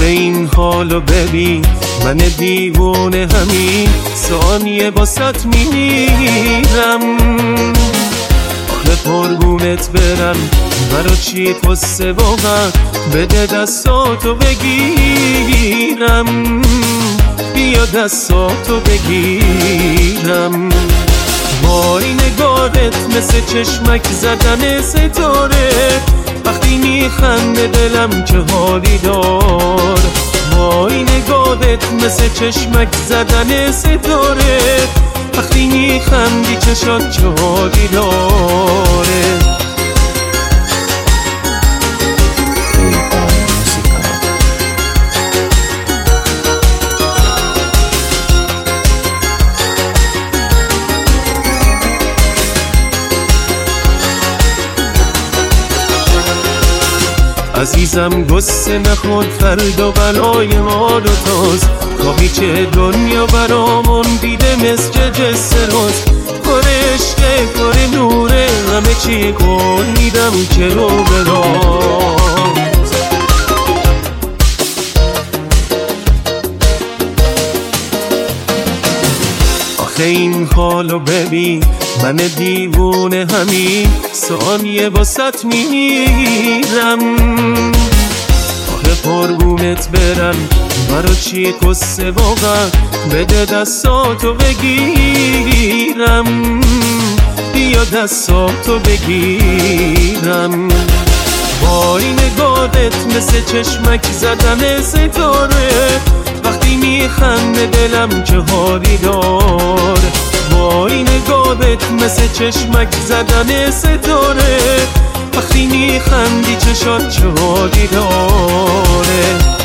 این حالو ببین، من دیوونه همین ثانیه باست میمیرم. آخه قربونت برم، برا چی قصه واقعا؟ بده دستاتو بگیرم، بیا دستاتو بگیرم. وای نگارت مثل چشمک زدن ستاره، وقتی میخنده دلم چه حالی دار. وای نگارت مثل چشمک زدن ستاره، وقتی میخندی چشات چه حالی داره. عزیزم گسه نخور، فردا بلای ما دوتاست. خوابی چه دنیا برامون دیده مثل جسه راست. کار عشقه کار نوره، همه چی کن میدم که رو براست. آخه این حالو ببین، من دیوونه همین ثانیه باست میمیرم. آخه قربونت برم، برا چی قصه واقعا؟ بده دستاتو بگیرم، بیا دستاتو بگیرم. وای نگارت مثل چشمک زدن ستاره، وقتی میخنده دلم چه حالی دار. وای نگارت مثل چشمک زدن ستاره، وقتی میخندی چشات چه حالی داره.